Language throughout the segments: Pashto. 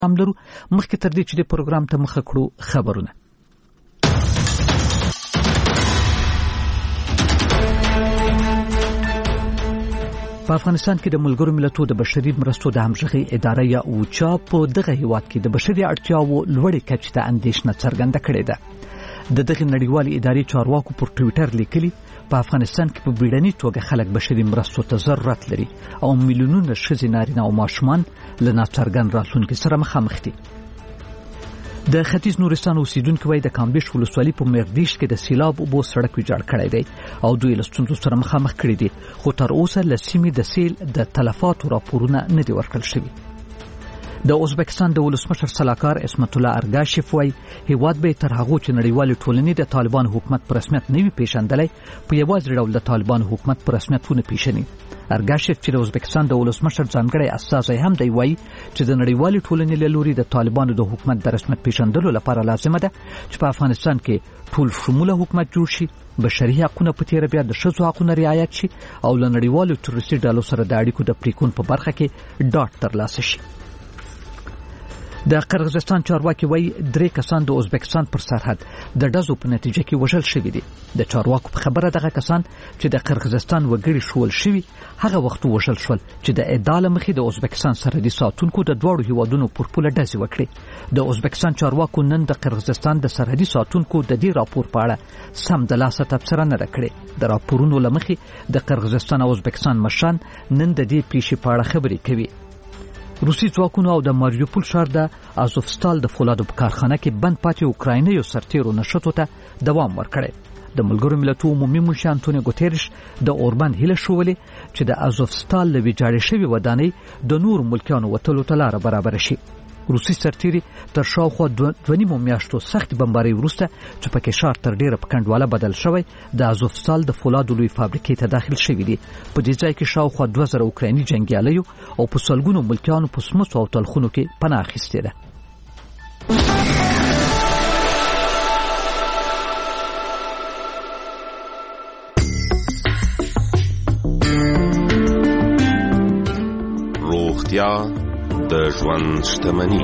هم لرو. مخکې تر دې چې د پروګرام ته مخه کړو خبرونه. په افغانستان کې د ملګرو ملتونو د بشري مرستو د همغږۍ اداره یا اوچا په دغه هیواد کې د بشري اړتیاوو لوړې کچې ته اندېښنه څرګنده کړې ده. د دغه نړیوالې ادارې چارواکو پر ټویټر لیکلي په افغانستان کې په بیړني توګه خلک بشري مرستو ته ضرورت لري او میلیونونه ښځې، نارینه او ماشومان له ناڅرګند راتلونکي سره مخامخ دي. د ختیځ نورستان اوسیدونکو وایي د کامبیش ولسوالۍ په مردیش کې د سیلاب اوبو سړک ویجاړ کړی دی او دوی له ستونزو سره مخامخ کړي دي، خو تر اوسه له سیمې د سیل د تلفاتو راپورونه نه دي ورکړل شوي. د ازبکستان د ولسمشر سلاکار اسمت الله ارګاشف وایي هیواد به تر هغو چې نړیوالې ټولنې د طالبان حکومت په رسمیت نه وي پیژندلی په یوازې ډول د طالبان حکومت په رسمیت ونه پیژني. ارګاشف چې د ازبکستان د ولسمشر ځانګړی استازی هم دی وایي چې د نړیوالې ټولنې له لوري د طالبانو د حکومت د رسمیت پیژندلو لپاره لازمه ده چې په افغانستان کې ټول شموله حکومت جوړ شي، بشري حقونه په تیره بیا د ښځو حقونه رعایت شي او له نړیوالو تروریستي ډلو سره د اړیکو د پریکون په برخه کې ډاډ ترلاسه شي. د قرغیزستان چارواکي وایي 3 کسان د ازبکستان پر سرحد د ډزو په نتیجه کې وژل شوي دي. د چارواکو په خبره دغه کسان چې د قرغیزستان وګړي شول شوي هغه وخت وژل شول چې د ادعا مخې د ازبکستان سرحدي ساتونکو د دواړو هیوادونو پر پوله ډزې وکړي. د ازبکستان چارواکو نن د قرغیزستان د سرحدي ساتونکو د دې راپور په اړه سم د لاسه تبصره نه کړې. د راپورونو لمخې د قرغیزستان او ازبکستان مشران نن د دې پیښې په اړه خبرې کوي. روسي ځواکونو او د ماریوپول ښار د ازوفستال د فولادو په کارخانه کې بند پاتې اوکراینیو سرتیرو نشټو ته دوام ورکړی. د ملګرو ملتونو عمومي منشي انټونیو ګوتریش د اوربان هیله شولې چې د ازوفستال له ویجاړې شوې ودانۍ د نورو ملکیانو وتلو ته لاره برابره شي. روسي سرتیري تر شاوخوا 2.5 میاشتو سخت بمبارۍ وروسته چې پکې ښار تر ډیره په کنډواله بدل شوی د ازوفستال د فولادو لوی فابریکې ته داخل شوي دي. په دې ځای کې شاوخوا 2000 اوکرایني جنګیالیو او په سلګونو ملکیانو په سمڅو او تلخونو کې پناه اخیستې ده. روغتیا د ژوند شتمني.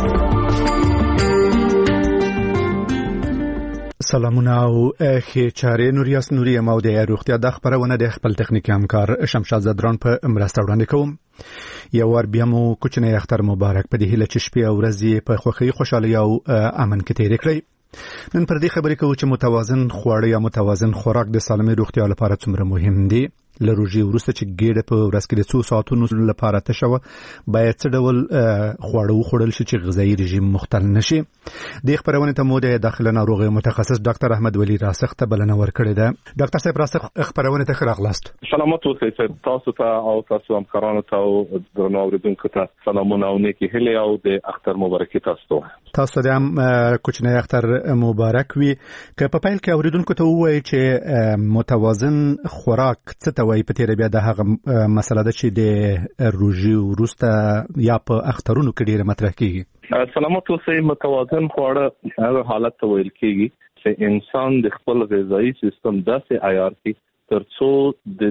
سلامونه او ښې چارې نوریاس نوري یم او د روغتیا د خبرونه د خپل تخنیکي همکار شمشاد زدران په مرسته وړاندې کوم. یو ور بیا مو کوچنی اختر مبارک په دې هیله چې شپې او ورځې په خوښۍ خوشحالۍ او امن کې تېرې کړئ. نن پر دې خبرې کوو چې متوازن خواړه یا متوازن خوراک د سالمې روغتیا لپاره څومره مهم دی. له روژې وروسته چې ګېډه په ورځ کې د 2 ساعتونو لپاره تشه وه باید څه ډول خواړه وخوړل شي چې غذایي رژیم مختل نشي. دې خپرونې ته مو د داخله ناروغیو متخصص ډاکټر احمد ولی راسخ ته بلنه ورکړې ده. ډاکټر صاحب راسخ خپرونې ته ښه راغلاست. سلامات اوسئ تاسو ته او تاسو همکارانو ته او درنو اوریدونکو ته سلامونه او نیکې هیلې او د اختر مبارکي تاسو ته. تاسو ته هم کوچنی اختر مبارک وي. که په پیل کې اوریدونکو ته ووایي چې متوازن خوراک څه ته وایي په تیره بیا د هغه مسله ده چې د روژې وروسته یا په اخترونو کې ډېره مطرح کېږي. سلامات اوسئ. متوازن خواړه هغه حالت ته ویل کېږي چې انسان د خپل غذایي سیستم داسې عیار کړي تر څو د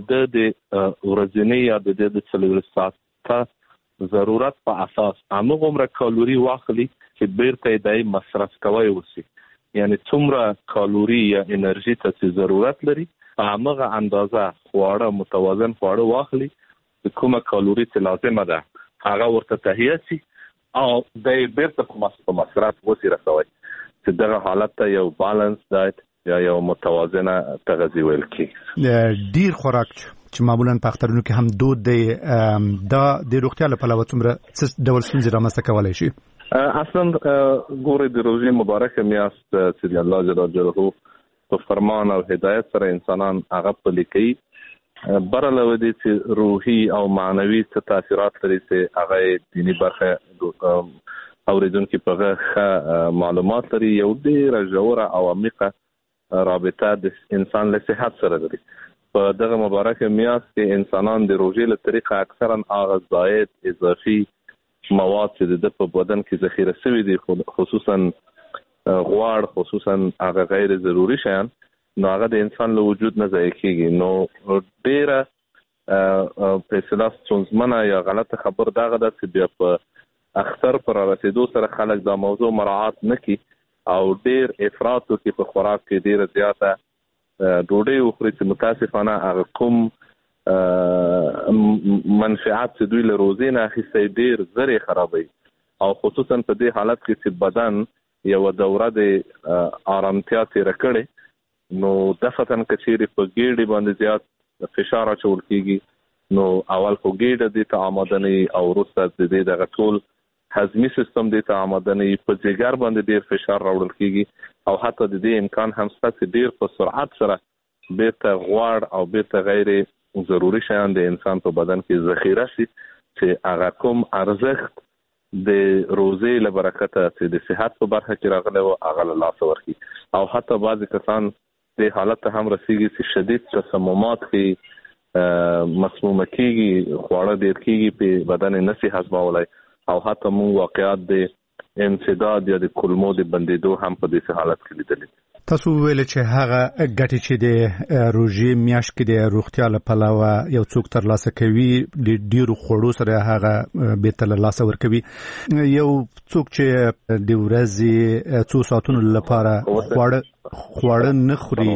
ورځني یا د 24 ساعت ضرورت په اساس همغومره کالوري واخلي چې بیرته یې مصرف کوي وسی. یعنی څومره کالوري یا انرژي ته ضرورت لري همغه اندازه خواړه متوازن خواړه واخلي چې کومه کالوري چې لازمه ده هغه ورته تهیه شي او د بیرته په مصرف وسی رسوي چې دغه حالت ته یو بالانس ډایټ یا یو متوازنه تغذیه ویل کېږي. ډیر خوراک چې معمولا په اخترونو کې هم دود دی دا د روغتیا لپاره څومره ډول ستونزې رامنځته کولی شي؟ اصلا ګورې د روژې مبارکه میاشت چې الله جل جلاله په فرمان او هدایت سره انسانان هغه پلي کوي برله ودی چې روحي او معنوي څه تاثیرات لري چې هغه دینی برخه اوریدونکو په معلومات لري. یو ډېره ژوره او عمیقه رابطه د انسان له صحت سره لري. په دغه مبارکه میاشت کې انسانان د روژې له طریقه اکثرا هغه زائد اضافي مواد چې د په بدن کې ذخیره شوي دي خصوصا غوړ خصوصا هغه غیر ضروري شیان نو هغه د انسان له وجود نه ضایع کېږي. نو ډېره فیصله ستونزمنه یا غلطه خبر دغه ده چې بیا په اختر پر رسیدو سره خلک دا موضوع مراعات نکي او ډیر افراط کوي په خوراک کې، ډیر زیاته ډوډۍ وخوري چې متاسفانه هغه کوم منفعات چې دوی له روزې نه اخیستی ډیر زر خرابوي، او خصوصا په دې حالت کې چې بدن یو دوره د آرامتیا تېره کړې، نو دفتن کچېرې په ګېډې باندې زیات فشار اچول کېږي، نو اول خو ګېډه دې ته آماده نه وي او وروسته د دې دغه ټول هضمي سیستم دې ته آماده نه وي، په ځیګر باندې ډېر فشار راوړل کېږي او حتی د دې امکان هم شته چې ډېر په سرعت سره بیرته غوړ او بیرته غیر ضروري شیان د انسان په بدن کې ذخیره شي چې هغه کوم ارزښت د روزې له برکته چې د صحت په برخه کې راغلی و هغه له لاسه ورکړي، او حتی بعضې کسان دې حالت ته هم رسېږي چې شدید تسممات کې مسمومه کېږي، خواړه ډېر کېږي په بدن یې نشي هضمولی، او حتی موږ واقعات د انسداد یا د کولمو د بندېدو هم په دې حالت کې لیدلي. تاسو ویل چې هغه ګټې چې د روژې میاشت کې د روغتیا له پلوه یو څوک ترلاسه کوي د ډیرو خوړو سره هغه بیرته له لاسه ورکوي. یو څوک چې د ورځې څو ساعتونو لپاره خواړه نه خوري،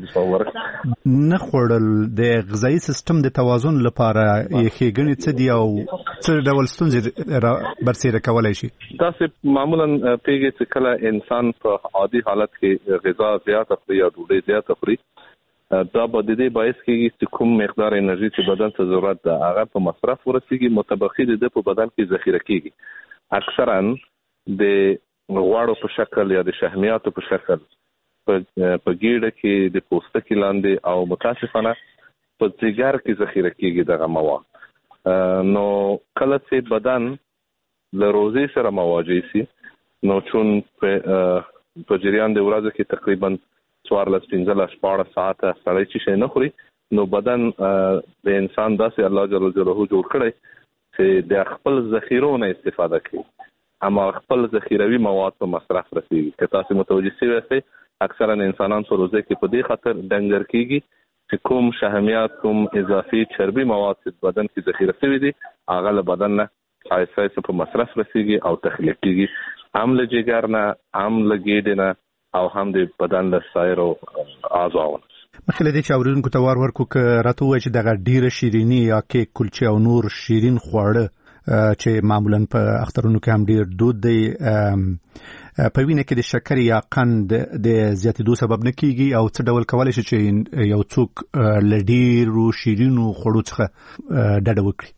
نه خوړل د غذایي سیستم د توازن لپاره یې ښېګڼې څه دي او څه ډول ستونزې برسېره کولی شي؟ تاسې معمولا پوهېږئ چې کله انسان په عادي حالت کې غذا زیاته خوري یا ډوډۍ زیاته خوري، دا به د دې باعث کېږي چې کوم مقدار انرژي چې بدن ته ضرورت ده هغه په مصرف ورسېږي، متبقي د ده په بدن کې ذخیره کېږي، اکثرا د غوړو په شکل یا د شحمیاتو په شکل په ګیډه کې د پوستکي لاندې او متاسفانه په ځیګر کې ذخیره کېږي دغه مواد. نو کله چې بدن له روزې سره مواجه شي، نو چون په جریان د ورځې کې تقریبا 14-15 ساعته سړی چې شی نه خوري، نو بدن د انسان داسې الله جل جلاله جوړ کړی چې د خپل ذخیرو نه استفاده کوي، اما خپل ذخیروي مواد په مصرف رسېږي. که تاسو متوجه شوي یاستئ اکثرا انسانان په روزه کې په دې خاطر ډنګر کېږي چې کوم شحمیات، کوم اضافي چربي مواد چې بدن کې ذخیره شوي دي هغه له بدن نه ایسه په مصرف رسېږي او تخلیق کېږي، هم له جګر نه، هم له ګېډې نه، او هم د بدن له سایرو اعضاو. مخکې له دې چې اورېدونکو ته وار ورکړو، که راته ووایي چې دغه ډېره شیریني یا کیک، کلچې او نور شیرین خواړه چې معمولا په اخترونو کې هم ډېر دود دی، په وینه کې د شکر یا قند د زیاتېدو سبب نه کېږي، او څه ډول کولی شي چې یو څوک له ډېرو شیرینو خوړو څخه ډډه وکړي؟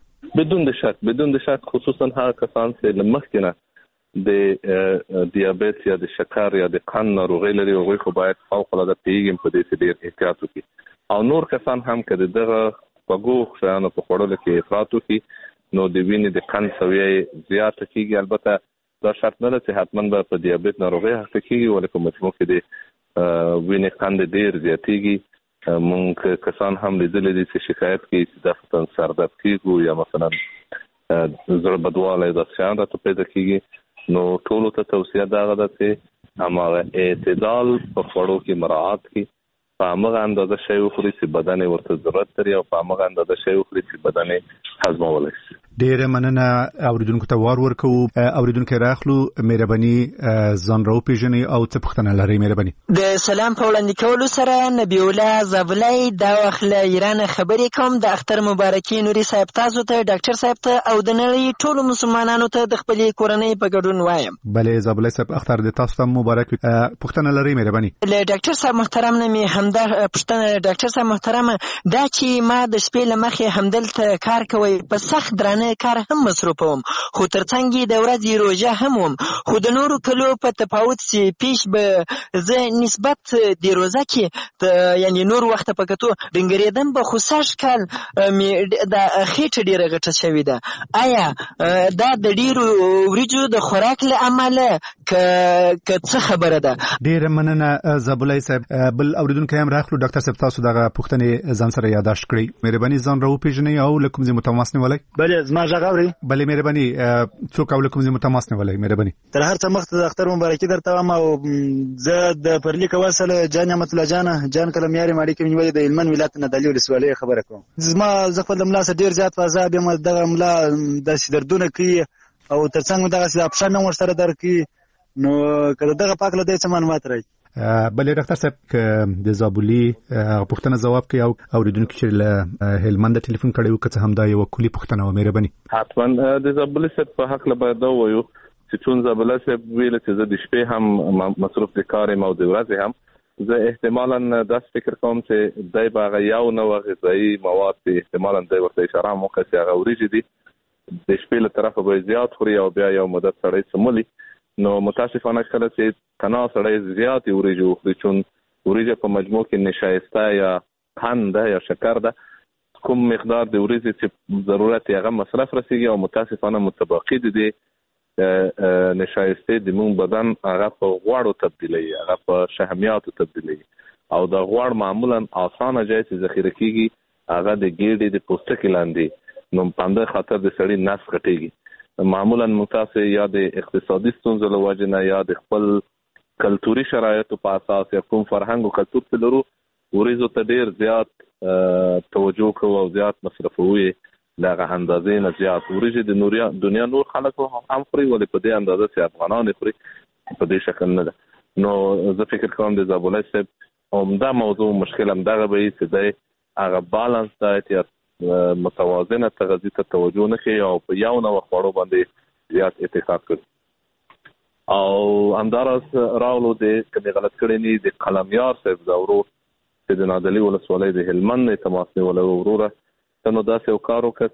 بدون د شک خصوصا هغه کسان چې له مخکې نه د دیابیت یا د شکر یا د قند ناروغۍ لري، هغوی خو باید فوق‌العاده پوهېږي په دې چې ډېر احتیاط وکړي، او نور کسان هم که د دغه خوږو شیانو په خوړلو کې افراط وکړي، نو د وینې د قند سویه زیاته کېږي. البته دا شرط نه ده چې حتما به په دیابیت ناروغۍ اخته کېږي، ولې په مجموع کې د وینې قند ډېر زیاتېږي. مونږ کسان هم لیدلي دي چې شکایت کوي چې دفتن سردرد کېږو یا مثلا زړه بدوالی داسې شیان راته پیدا کېږي. نو ټولو ته توصیه دغه ده چې هماغه اعتدال په خوړو کې مراعات کړي، په همغه اندازه شی وخوري چې بدن یې ورته ضرورت لري، او په همغه اندازه شی وخوري چې بدن یې هضمولی شي. ډېره مننه. اورېدونکو ته وار ورکوو. اورېدونکي راخلو، مهرباني ځان راوپېژنئ او څه پوښتنه لرئ؟ مهرباني. د سلام په وړاندې کولو سره نبی الله زابلی دا وخت له ایرانه خبرې کوم. د اختر مبارکي نوري صاحب تاسو ته، ډاکټر صاحب ته او د نړۍ ټولو مسلمانانو ته د خپلې کورنۍ په ګډون وایم. بله زابلی صاحب، اختر د تاسو ته مبارک وي. پوښتنه لرئ؟ مهرباني. له ډاکټر صاحب محترم نه مې همدا پوښتنه، ډاکټر صاحب محترم، دا چې ما د شپې له مخې همدلته کار کوي، په سخت درانه کار هم مصروف وم، خو ترڅنګ یې د ورځې روژه هم وم، خو د نورو کلو په تفاوت چې پیش به زه نسبت د روژه کې یعنی نور وخت په کتو ډنګرېدم به، خو سږ کال مې د خېټه ډېره غټه شوې ده. آیا دا د ډېرو وریجو د خوراک له امله که څه خبره ده؟ ډېره مننه زابلی صاحب. بل اورېدونکی هم راخلو. ډاکټر صاحب، تاسو دغه پوښتنې ځان سره یاداشت کړئ. مهرباني ځان راوپېژنئ او له کوم ځای مو تماس نیولی؟ بله، زما غږ اورئ؟ بله مهرباني. څوک او له کوم ځای مو تماس نیولی؟ مهرباني. تر هر څه مخته د اختر مبارکي درته وایم، او زه د پرلیک وصل جان نعمت الله جان کلمیاري ماړي کې نیولې د هلمند ولایت نه د علي ولسوالۍ خبره کوم. زه خپل د ملا سره ډېر زیات فضا بیم، دغه ملا داسې دردونه کوي او ترڅنګ دغه اپشن هم ورسره درکړي، نو کله دغه پاک له دې څه معلومات راځي. بلې ډاکټر صاحب د زابلي پوښتنه ځواب کوي او اوریدونکو چې له هلمند ټلیفون کړي وو که هم دا یو کلی پوښتنه و مهرباني. حتما د زابلي صاحب په حق له باید دا وایو چې چون زابلي صاحب ویل چې زه د شپې هم مصروف د کار او د ورځې هم، زه احتمالاً داس فکر کوم چې دای باغ یو نو غذایی مواد احتمالاً د ورته اشاره مو کوي چې هغه وريجي دي د شپې له طرفه به زیات خوري او بیا یو مدت سړی سمولي، نو متاسفانه کله چې تنا سړی زیات وريجي خوري، چون وريجي په مجموع کې نشایسته یا قند یا شکر ده، کوم مقدار د وريجي چې ضرورت یې هغه مصرف رسیږي او متاسفانه متبقي دي نشایسته د مون بدن هغه په غوړو تبدیلي، هغه په شحمیاتو تبدیلي، او د غوړ معمولا اسانه ځای چې ذخیره کیږي هغه د ګیډې د پوستکي لاندې، نو په خاطر د سړی نس کټيږي. معمولا متاسه یا د اقتصادي ستونزو له وجې نه یا د خپل کلتوري شرایطو په اساس یا کوم فرهنګ او کلتور ته لرو وريزو ته ډیر زیات توجه کوو او زیات مصرفوي، دغه اندازې نه زیات وريجي د دنیا نور خلک هم خوري، ولې په دې اندازه چې افغانان خوري په دې شکل نه ده. نو زه فکر کوم د زابلي صاحب همدا موضوع مشکل هم دغه به چې د هغه بالانس ډایټ یا متوازنه تغذیه ته توجه نه کوي او په یو نوع خوړو باندې زیات اتفاق کوي. او همدارس راولو د کله غلط کړي نه د قلمیار صاحب زورو چې د نادلی ولسوالۍ د هلمند تماس نیولو وروره نو داسې یو کار وکړ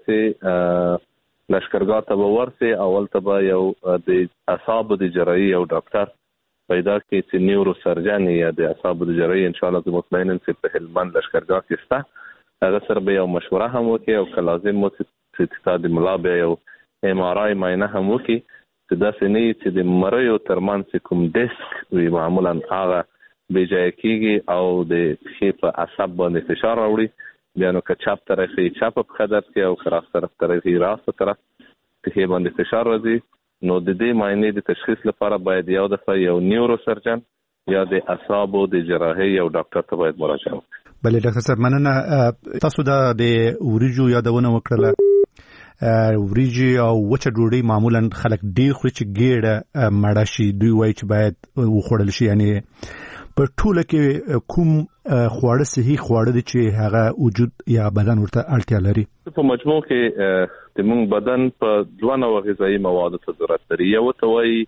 چې لشکرګاه ته به ورسي، اول ته به یو د اعصابو د جراحي یو ډاکټر پیدا کړي چې نیورو سرجن یا د اعصابو د جراحي ان شاء الله د مطمئنن چې په هلمند لشکرګاه کې شته، هغه سره به یو مشوره هم وکړي او که لازم مو چې د ملا به یو MRI معاینه هم وکړي چې داسې نه چې د مریو ترمنځ کوم ډیسک وي معمولا هغه بې ځای کېږي او د پښې په عصب باندې فشار راوړي، بیا نو که چپ طرف یې چپ په خدر کې او که راست طرف یې راست طرف پښې باندې فشار راځي، نو د دې معاینې د تشخیص لپاره باید یو دفعه یو نیورو سرجن یا د اعصابو د جراحي یو ډاکټر ته باید مراجعه وکړي. بلې ډاکټر صاحب مننه. تاسو د وريجو یادونه وکړه، وريجي او وچه ډوډۍ معمولا خلک ډیر خوري چې ګیډه مړه شي، دوی وایي چې باید وخوړل شي. یعنی په ټوله کې کوم خواړه صحیح خواړه دي چې هغه وجود یا بدن ورته اړتیا لري؟ په مجموع کې د موږ بدن په دوه نوع غذایی موادو ته ضرورت لري، یو ته وایي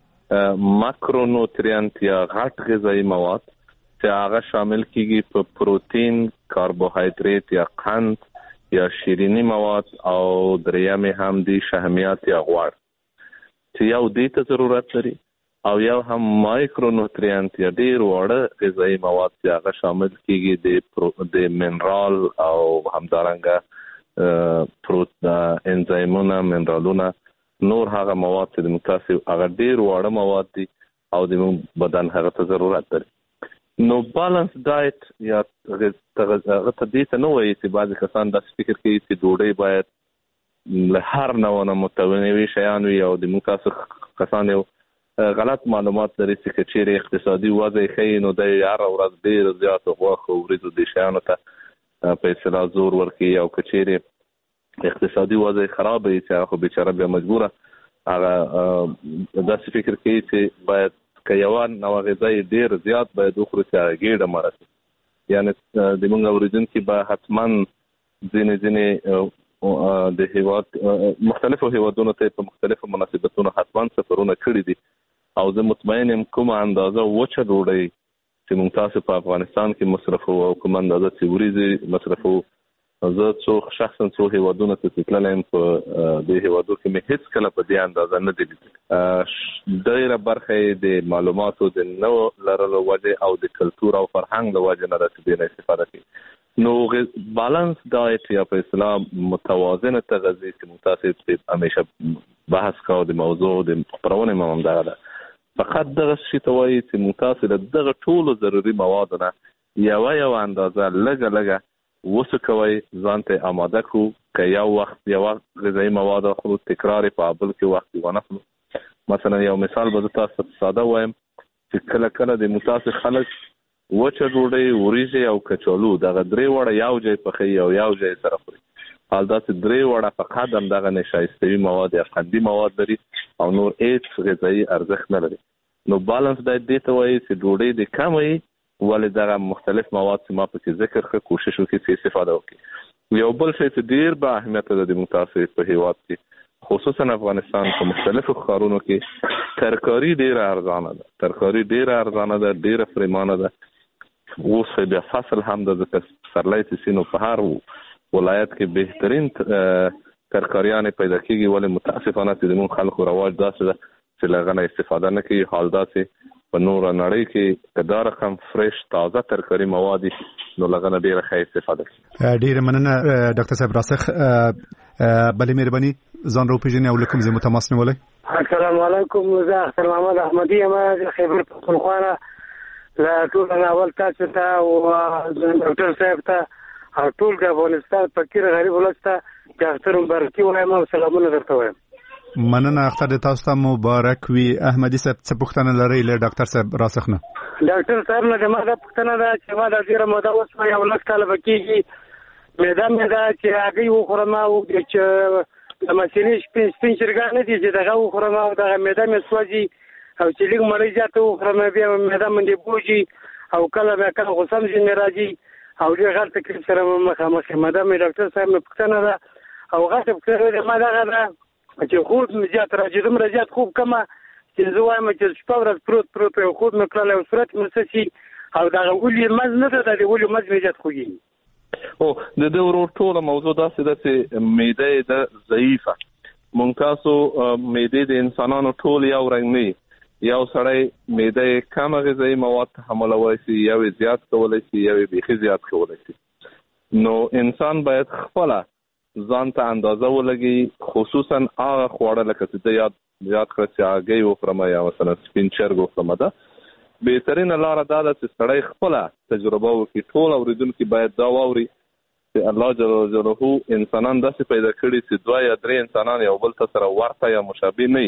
ماکرونوټرینټ یا غټ غذایی مواد چې هغه شامل کیږي په پروتین، کاربوهایډریټ یا قند یا شیرینی مواد، او درېیم هم دي شحمیات یا غوړ چې یو دې ته ضرورت لري، او یو هم مایکرونوټرینټ یا ډیر وړه غذایی مواد چې هغه شامل کیږي د منرال او همدارنګه پروت انزایمونه، منرالونه، نور هغه مواد چې د متاسف هغه ډیر وړه مواد دي او د بدن هغه ته ضرورت لري. نو بالانس ډایټ یا هغه ته دې ته نه وایي چې بعضې کسان داسې فکر کوي چې ډوډۍ باید له هر نوع نه متنوع شیان وي، او د متاسف کسان یو غلط معلومات لري چې که چیرې اقتصادي وضع ښیي نو دی هره ورځ ډېر زیاتو غوښو وریځو دې شیانو ته په اصطلاح زور ورکوي، او که چیرې اقتصادي وضع خراب وي چې هغه بیچاره بیا مجبوره هغه داسې فکر کوي چې باید که یو نوع غذایی ډیر زیات باید وخوري چې هغه ګیډه مړه شي. یعنی د موږ اورېدونکي به حتما ځینې د هیواد مختلفو هیوادونو ته په مختلفو مناسبتونو حتما سفرونه کړي دي، او زه مطمئن یم کومه اندازه وچه ډوډۍ چې موږ تاسو په افغانستان کې مصرفو او کومه اندازه چې وریځې مصرفو، زه شخصا څو هیوادونو ته تللی یم، په دې هیوادو کې مې هیڅ کله په دې اندازه نه دي لیدلي. ډېره برخه یې د معلوماتو د نه لرلو وجې او د کلتور او فرهنګ د وجې نه ده چې دې نه استفاده کوي. نو بالانس ډایټ یا په اصطلاح متوازنه تغذیه چې متاسف همیشه بحث کوو د موضوع د خپرونې هم همدغه ده، فقط دغه شي ته وایي چې متاسف د دغه ټولو ضروري موادو نه یو اندازه لږه وسو کوي، ځان ته آماده کو، که یو وخت غذایی مواد خورو تکرار په بل کې وخت ونه خورو. مثلا یو مثال به تاسو ساده وایم چې کله د متاسف خلک وچه ډوډۍ، وریجې او کچالو دغه درې وړه یو ځای پخوي او یو ځای سره خوري، حال دا چې 3 وړه فقط هم دغه نشایستوي مواد یا قندي مواد لري او نور هیڅ غذایي ارزښت نه لري. نو بالانس ډایټ دې ته وایي چې ډوډۍ د کم وي ولې دغه مختلف مواد چې ما پکې ذکر کړ کوشش وکړي چې استفاده وکړي. یو بل شی چې ډیر با اهمیت لري د متاسف په هیواد کې خصوصا افغانستان په مختلفو ښارونو کې ترکاری ډیره ارزانه ده ډیره پریمانه ده. اوس بیا فصل هم د سرلای سینو په هر ولایت کې بهترین ترکاریان پیدا کیږي ولې متاسفانه چې زموږ خلکو رواج داسې ده چې لغنه استفاده نه کوي. حال داسې په نور نړۍ کې کدا رقم فرش تازه ترکاری مواد نو لغنه ډیره ښه استفاده کوي. ډیره مننه ډاکټر صاحب راسخ بلې مهرباني ځان رو پیژنې او لکم زه متماس نه ولای. السلام علیکم زه اختر محمد احمدی یم د خیبر پختونخوا لا ټول اول تاسو ته او ډاکټر صاحب ته او ټول افغانستان فقیر غریب ولست ته اختر مبارکي وایم او سلامونه درته وایم. مننه اختر تاسو ته مبارک وي. احمدی صاحب څه پوښتنه لرئ له ډاکټر صاحب راسخ نه؟ ډاکټر صاحب نه ما دا پوښتنه ده چې ما د ډیره موده اوس یو لس کاله بکیږي معده چې هګۍ وخورم او چې د مسینې سپین چرګان نه دي چې دغه وخورم او دغه معده مې سوځي او چې لږ مړۍ زیاته وخورم بیا معده مې بوجي او کله غوسم ځینې راځي او ډېر غټ تکلیف سره مخامخ یم. دا مې ډاکټر صاحب مې پوښتنه ده او غټه پوښتنه ده ما دغه ده چې خوب مې زیات راځي دومره زیات خوب کمه چې زه وایم چې شپه ورځ پروت یو خوب مې کړلی او صورت مې څه شي او دغه ولې مز نه ده د ولې مز مې زیات خوږي. او د دې ورو ټوله موضوع داسې ده چې معده ده ضعیفه. مونږ تاسو معده د انسانانو ټول یو رنګ نه یو سړی معده کم غذایي مواد تحملولی شي یو زیات کولی شي یو بیخي زیات کولی شي. نو انسان باید خپله ځان ته اندازه ولګي خصوصا هغه خواړه لکه چې د یاد کړه چې هګۍ وخورم یا مثلا سپین چرګ وخورم. ده بهترینه لاره دا ده چې سړی خپله تجربه وکړي. ټول اورېدونکي باید دا واوري چې الله جل جلاله انسانان داسې پیدا کړي چې 2 یا 3 انسانان یو بل ته سره ورته یا مشابه نه وي.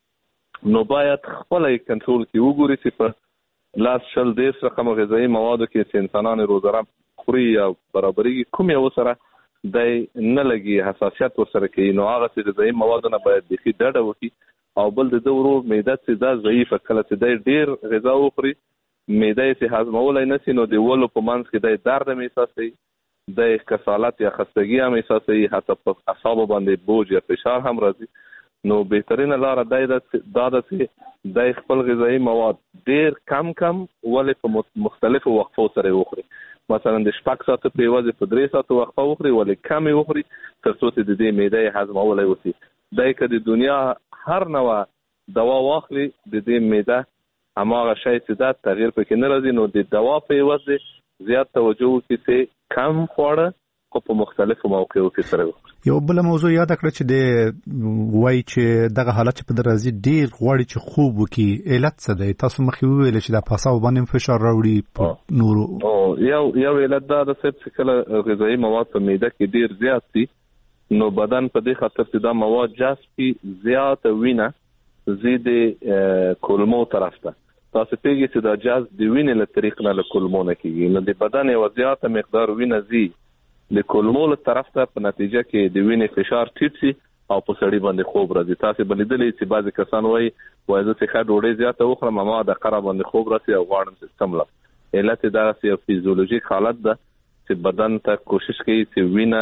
نو باید خپله یې کنټرول کړي وګوري چې په لاس 10 رقم غذایي موادو کې چې انسانان روزانه خوري یا برابرېږي کوم یو سره دای نه لګي حساسیت ورسره کوي. نو هغه چې غذایي موادونه باید بېخي ډډه وکړي او بل د ورو معده چې دا ضعیفه کله چې دی ډېر غذا وخوري معده یې چې هضمولی نه شي نو د ولو په منځ کې دی درد هم احساسوي د کسالت یا خستګي هم احساسوي حتی په اعصابو باندې بوج یا فشار هم راځي. نو بهترینه لاره دا ده چې دی خپل غذایي مواد ډېر کم ولې په مختلفو وقفو سره وخوري. مثلا د 6 ساعته په یوازې په 3 ساعته وقفه وخوري ولې کمې وخوري تر څو چې د دې معده یې هضمولی وشي. دی که د دنیا هر نوع دوا واخلي د دې معده هماغه شی چې دا تغییر پکې نه راځي. نو د دوا په یوازې زیات توجه وکړي چې کم خواړه خو په مختلفو موقعو کې سره وخوري. یو بل موضوع یاد کړه چې د وای چې دغه حالت چې په درازي ډیر غوړي چې خوب وکي علت څه دی؟ تاسو مخې ویل چې د پاساو باندې فشار راوړي نورو یو علت دا د چې کله غذایي مواد په معده کې ډیر زیات دي نو بدن په دې خاطر چې دا مواد جذب زیات وینه زید کولمو طرف ته تاسو پیږي چې دا جذب د وینې له طریق نه له کولمو نه کیږي. نو د بدن یو زیاته مقدار وینه زی د کولمو له طرف ته په نتیجه کې د وینې فشار ټیټ شي او په سړي باندې خوب راځي. تاسو بلیدلې چې بعضی کسان وایي زه چې ښه ډوډۍ زیاته وخورم ما د قره باندې خوب راځي او غواړم چې سملا. علت دا یو فیزیولوژیک حالت ده چې بدن ته کوشش کوي چې وینه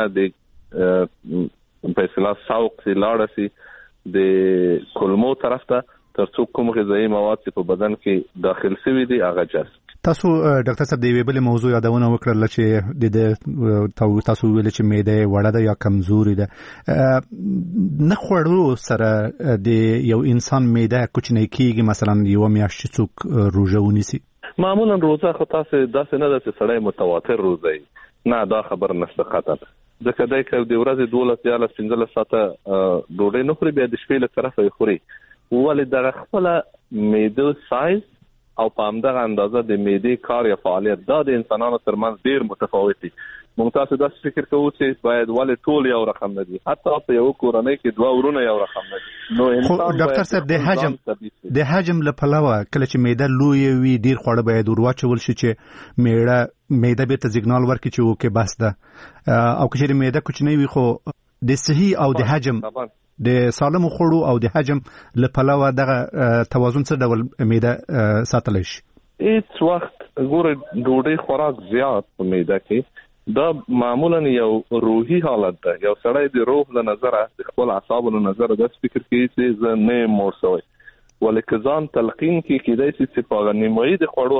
د په اصطلاح سوق سي لاړه سي د کولمو طرف ته تر څو کوم غذایي مواد چې په بدن کې داخل شوي دي هغه جذب. تاسو ډاکټر صاحب د یوې بلې موضوع یادونه وکړل چې د تاسو ویل چې معده وړه ده یا کمزوري ده. نه خوړو سره د یو انسان معده کوچنی کیږي مثلا یو میاشت څوک روزه ونیسي معمولا روزه خو تاسو داسې نه ده چې سړی متواتر روزي نه دا خبر نشته خطر ځکه دای که د ورځې 12 یا 15 ساعته ډوډۍ نه خوري بیا د شپې له طرفه یې خوري ولې دغه خپله معده سایز او په همدغه اندازه د معدې کار یا فعالیت دا د انسانانو ترمنځ ډیر متفاوت دي. موږ تاسو دا فکر کوو چې باید ولې ټول یو رقم نه دي، حتی په یو کورنۍ کې دوه ورونه یو رقم نه دي. نو انسان ډاکټر صاحب د حجم له پلوه کله چې معده لوی وي ډیر خواړه باید ورواچول شي چې معده به ته سیګنال ورکړي چې اوکې بس ده، او که معده کوچنی وي خو د صحي او د حجم د سالم خوړو او د حجم له پلوه دغه توازن څه ډول معده ساتلی شي؟ هیڅ وخت ګوره ډوډۍ خوراک زیات په معده کې دا معمولا یو روحي حالت ده. یو سړی د روح له نظره د خپل اعصابو له نظره د فکر کوي چې زه نه مور سوی، ولکه ځان تلقین کې کېدای شي چې په نیمایي د خوړو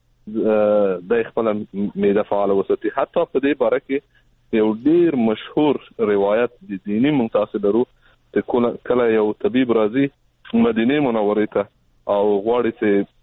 هم د خپل معده فعال وساتي. حتی په دې باره کې یو ډیر مشهور روایت د دینی متعصب درو چې کله یو طبيب راځي مدینه منورې ته او غواړي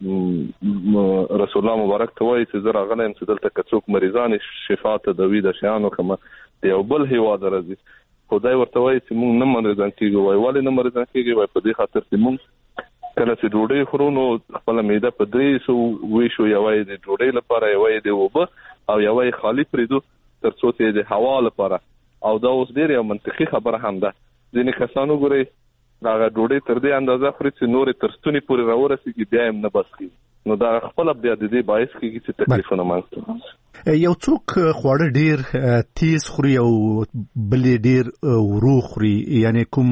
چې رسول الله مبارک ته وایي چې زه راغلی یم چې دلته که څوک مریضان شفا تداوي د شیانو کومه د یو بل هیواد راځي، خدای ورته وایي چې موږ نه مریضان کېږو. وایي ولې نه مریضان کېږي؟ وایي په دې خاطر چې موږ کله چې ډوډۍ خورو نو خپل معده په 300 ویشو، یو یې د ډوډۍ لپاره، یو یې د اوبه، او یو یې خالی پریدو تر څو چې د هوا لپاره. او دا اوس ډیر یو منطقي خبره هم ده. ځینې کسانو ګوري هغه ډوډۍ تر دې اندازه خوري چې نور تر ستوني پورې راورسېږي، بیا هم نه بس کېږي. نو دا خپل بیا د دې باعث کېږي چې تکلیفونه منځته یو څوک خواړه ډیر تیز خوري او بل ډیر ورو خوري، یعنی کوم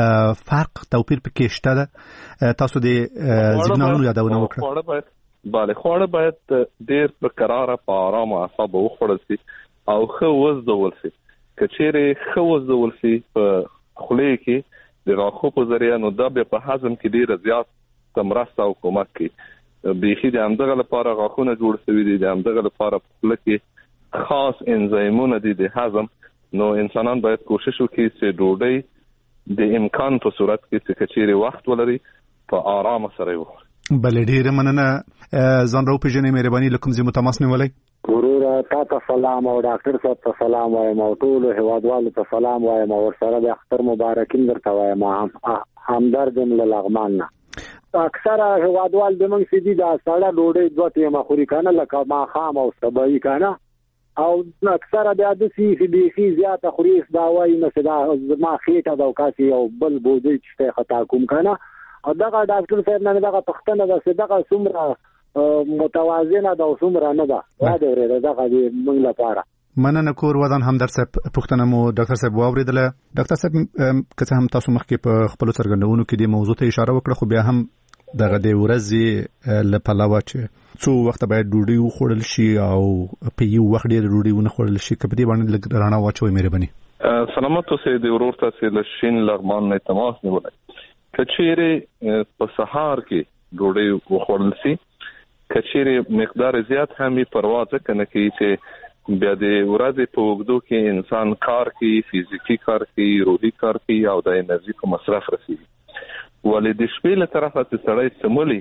فرق توپیر پکې شته ده؟ تاسو د سیګنالونو یادونه وکړه. خواړه باید ډیر په قراره په آرامه اعصابو وخوړل شي او ښه وزدول شي. که چیرې ښه وزدول شي په خولې کې د غاښو په ذریعه، نو دا بیا په هضم کې ډیره زیات مرسته او کومک کوي. بیخي د همدغه لپاره غاښونه جوړ شوي دي، د همدغه لپاره په خوله کې خاص انزایمونه دي د هضم. نو انسانان باید کوشش وکړي چې ډوډۍ د امکان په صورت کې چې که چیرې وخت ولري په آرامه سره وخوري. بله ډیره مننه. ځان راوپېژنئ مهرباني له کوم ځای مو تماس نیولی؟ وروره تا ته سلام او ډاکټر صاحب ته سلام وایم او ټولو هیوادوالو ته سلام وایم او ورسره د اختر مبارکین درته وایم. همدرد یم له لغمان نه. اکثره هیوادوال د موږ سدي دا سړه ډوډۍ دوه ټیمه خوري که نه، لکه ماښام او سبایي که نه، او اکثره بیا داسې چې بیخي زیاته خوري دا وایي نه چې دا زما خېټه ده او کاسې یو بل بوجۍ چې دی خطا کوم که نه. او دغه ډاکټر صاحب نه دغه پوښتنه ده چې دغه څومره متوازنه ده او څومره نه ده، دا د ورېده دغه د موږ لپاره. مننه کور ودان همدرد صاحب پوښتنه مو ډاکټر صاحب واورېدله. ډاکټر صاحب که څه هم تاسو مخکې په خپلو څرګندونو کې د موضوع ته اشاره وکړه، خو بیا هم دغه د ورځې له پلوه چې څو وخته باید ډوډۍ وخوړل شي او په یو وخت ډېره ډوډۍ ونه خوړل شي، که په دې باندې لږ رڼا واچوئ مهرباني. سلامت اوسئ. د ورور تاسې له شین لغمان نه تماس نیولی. که چیرې په سهار کې ډوډۍ وخوړل شي، که چیرې مقدار زیات هم وي، پروا ځکه نه کوي چې بیا د ورځې په اوږدو کې انسان کار کوي، فزیکي کار کوي، روحي کار کوي او د انرژي په مصرف رسېږي. ولې د شپې له طرفه چې سړی سملي،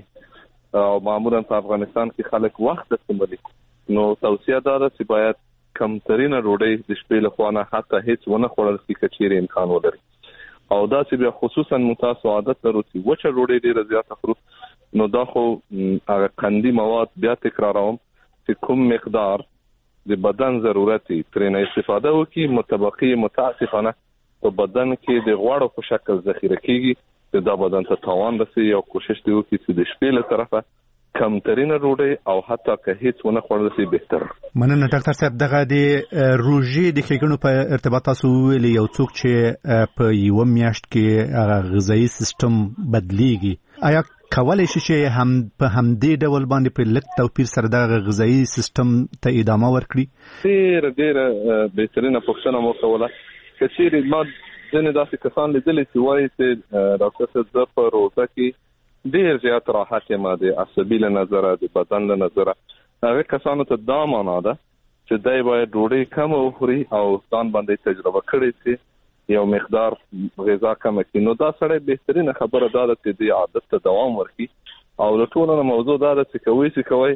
او معمولا په افغانستان کې خلک وخت سملي، نو توصیه دا ده چې باید کمترینه ډوډۍ د شپې له خوا نه حتی هیڅ ونه خوړل شي که چیرې امکان ولري. او دا چې بیا خصوصا متاسو عادت لرو چې وچه ډوډۍ ډیره زیاته خورو، نو دا خو هغه قندي مواد بیا تکراروم چې کوم مقدار د بدن ضرورتي ترېنه استفاده وکړي، متبقي متاسفانه په بدن کې د غوړو په شکل ذخیره کیږي، چې دا بدن ته تاوان رسوي. او کوشش دی وکړي چې د شپې له طرفه کمترینه ډوډۍ او حتی که هیڅ ونه خوړل شي بهتره. مننه ډاکټر صاحب. دغه د روژې د ښېګڼو په ارتباط تاسو وویلې یو څوک چې په یوه میاشت کې هغه غذایي سیستم بدلیږي، آیا کولی شي چې هم په همدې ډول باندې په لږ توپیر سره دغه غذایي سیستم ته ادامه ورکړي؟ ډېره بهترینه پوښتنه مو کوله. که چیرې ما ځینې داسې کسان لیدلي چې وایي چې ډاکټر صاحب زه په روژه کې ډیر زیات راحت یم د عصبي له نظره، د بدن له نظره. هغه کسانو ته دا معنا ده چې دی باید ډوډۍ کمه وخوري او ځان باندې تجربه کړی چې یو مقدار غذا کمه کړي. نو دا سړی بهترینه خبره دا ده چې د عادت ته دوام ورکړي. او له ټولو نه موضوع دا ده چې کوئ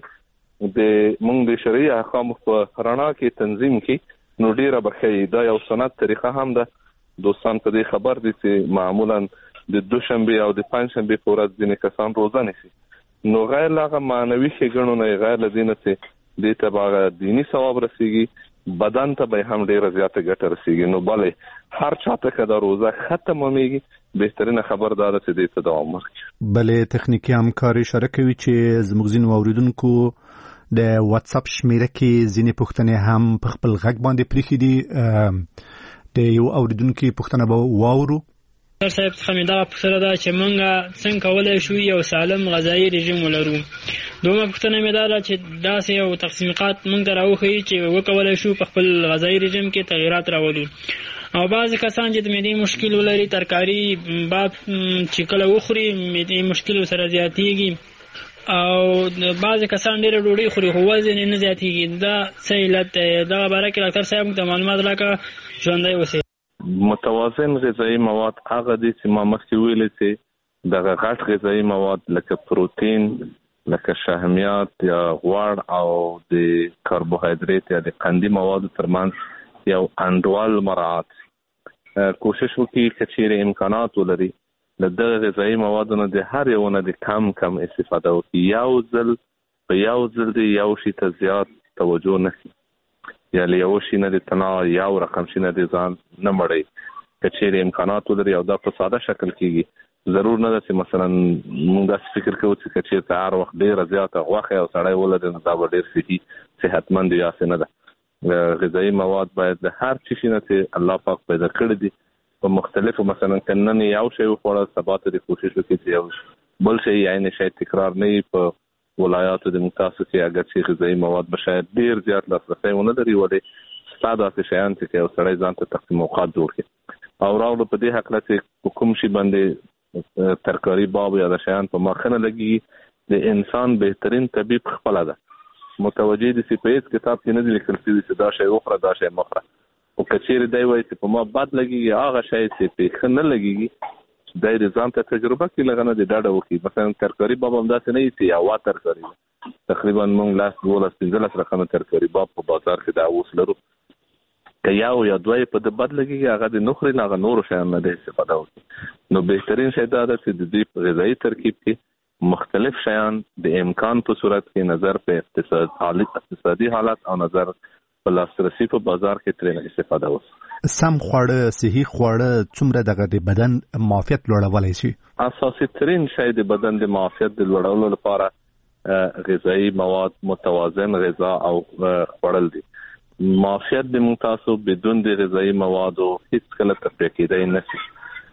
موږ د شرعي احکامو په رڼا کې تنظیم کړي، نو ډیره به ښه. دا یو سنت طریقه هم ده. دوستان په دې خبر دي چې معمولا د دوشنبه او د پنځشنبه په ورځ ځینې کسان روزه نیسي، نو غیر له هغه معنوي ښېګڼو نه غیر له دې نه چې دې ته به هغه دیني ثواب رسېږي، بدن ته به هم ډیره زیاته ګټه رسیږي. نو بلې هر چاته که دا روزه ختمېږي بهترینه خبر دا ده چې دې ته دوام ورکړي. بلې تخنیکي همکار اشاره کوي چې زموږ ځینو اوریدونکو د واتس اپ شمیره کې ځینې پوښتنې هم په خپل غږ باندې پریښي دي. د یو اوریدونکو پوښتنه به واورو. صاحب څخه مې دا پوښتنه ده چې موږ څنګه کولی شو یو سالم غذایي رژیم ولرو. دومره پوښتنه مې دا ده چې داسې یو تقسیمات موږ ته راوښیي چې وکولی شو په خپل غذایي رژیم کې تغیرات راولو. او بعضې کسان چې د معدې مشکل ولري ترکاري باب چې کله وخوري معدې مشکل ورسره زیاتېږي او بعضې کسان ډېره ډوډۍ خوري خو وزن یې نه زیاتېږي. دا څه علت دی؟ دغه باره کې ډاکټر صاحب موږ ته معلومات راکړه ژوندی اوسئ. متوازن غذایی مواد هغه دي چې ما مخکې ویلې چې دغه غټ غذایی مواد لکه پروتین، لکه شحمیات یا غوړ او د کاربوهایدریت یا د قندي موادو ترمنځ یو انډول مراعات. کوشش وکړي که چیرې امکانات ولري د دغه غذایی موادو نه د هر یو نه د کم استفاده وکړي. په یو ځل د یو شي ته زیات توجه نه کړي یا له یو شي نه د تنا یو رقم شي نه د ځان نه مړی. که چیرې امکانات ولري او دا په ساده شکل کېږي ضرور نه ده چې مثلا موږ داسې فکر کوو چې که چیرته هر وخت ډېره زیاته غوښه او سړی ولري نو دا به ډېر صحتمند یا څه نه ده. غذایي مواد باید د هر څه شي نه چې الله پاک پیدا کړي دي په مختلفو مثلا که نن یو شی وخوړه سبا ته د کوشش وکړي چې یو بل شی یا یعنې شی تکرار نه وي. په ولایاتو د متاسو کې اگر چې غذایي مواد به شاید ډېر زیات لاسرسی ونه لري ولې ستا داسې شیان چې یو سړی ځان ته تقسیم اوقات جوړ کړي. او راوړو په دې هکله چې کوم شي باندې ترکاري باب یا د شیان په مخه نه لګي د انسان بهترین طبیب خپله ده. متوجه دي چې په هېڅ کتاب کې نه دي لیکل شوي چې دا شی وخوره دا شی مه خوره. خو که چیرې دی وایي چې په ما بد لګېږي هغه شی چې پې ښه نه لګېږي دی د ځان ته تجربه کړي لږه نه د ډډه وکړي. مثلا ترکاري باب هم داسې نه وي چې یوه ترکاري تقریبا موږ 10-12-15 رقمه ترکاري باب په بازار کې دا اوس لرو. که یو یا دوه په د بد لګېږي هغه د نه خوري نه هغه نورو شیانو نه د استفاده وکړي. نو بهترین شی دا ده چې د دوی په غذایي ترکیب کې مختلف شیان د امکان په صورت کې نظر په اقتصادي حالت او نظر په لاسرسي په بازار کې ترې استفاده وکړي. سم خواړه، صحي خواړه څومره دغه د بدن معافیت لوړولی شي؟ اساسي ترین شی د بدن د معافیت د لوړولو لپاره غذایي مواد، متوازن غذا او خوړل دي. معافیت د موږ تاسو بدون د غذایي موادو هیڅ کله ترفیع کېدای نه شي.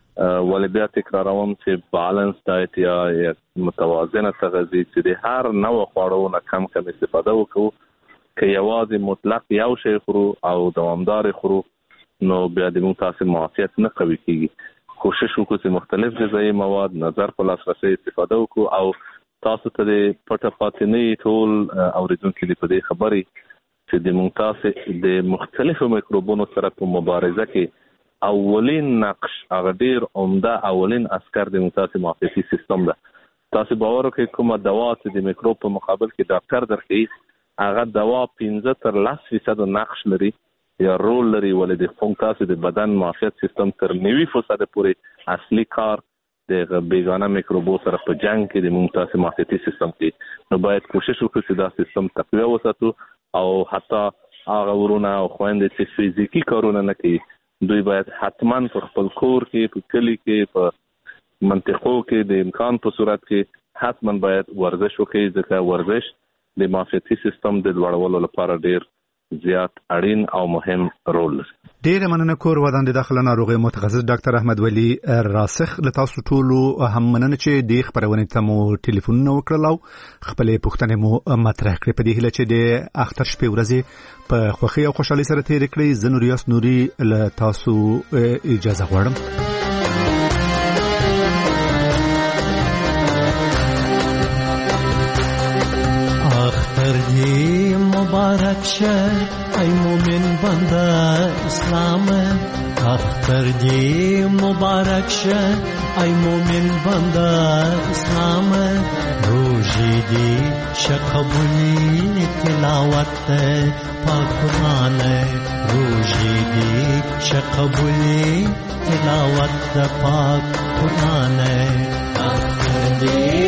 ولې بیا تکراروم چې بالانس ډایټ یا متوازنه تغذیه چې د هر نوع خوړو نه کم استفاده وکړو. که یوازې مطلق یو شی خورو او دوامدار خورو نو بیا د موږ تاسو معافیت نه قوي کېږي. کوشش وکړو چې مختلف غذایي مواد نظر په لاسرسي استفاده وکړو او تاسو ته د پټه پاتې نه ټول اوریدونکي دې په دې خبرې چې د موږ تاسو د مختلفو میکروبونو سره په مبارزه کې اولین نقش هغه ډېر عمده اولین عسکر د موږ تاسو معافیتي سیستم ده. تاسو باور وکړئ کومه دوا چې د میکروب په مقابل کې ډاکټر درکوي هغه دوا 15-10% نقش لري یا رول لري. ولې د موږ تاسو د بدن معافیت سیستم تر 90% پورې اصلي کار د بیگانه میکروبو سره په جنگ کې د موږ تاسو معافیتي سیستم کې. نو باید کوشش وکړو چې دا سیستم تقویه وساتو او حتی هغه ورونه او خويندې چې فزیکی کارونه نه کوي دوی باید حتما په خپل کور کې، په کلی کې، په منطقو کې د امکان په صورت کې حتما باید ورزش وکړي ځکه ورزش د معافیتي سیستم د لوړولو لپاره ډیر زیات اړین او مهم رول لري. ډیر مننه کور ودان د داخله ناروغي متخصص ډاکټر احمد ولی راسخ له تاسو ټولو هم مننه چې د خبرونه ته مو ټلیفون نو وکړل او خپلې پوښتنې مو مطرح کړې. په دې هیله چې د اختر شپې ورځې په خوښي او خوشحالي سره تیر کړئ. زه نوریاس نوري له تاسو اجازه غواړم. دی مبارک شه ای مومن بنده اسلام، اختر دی مبارک شه ای مومن بنده اسلام، روزی دی شقبولی تلاوت پاک قرآن، روزی دی شقبولی تلاوت پاک قرآن، اختر دی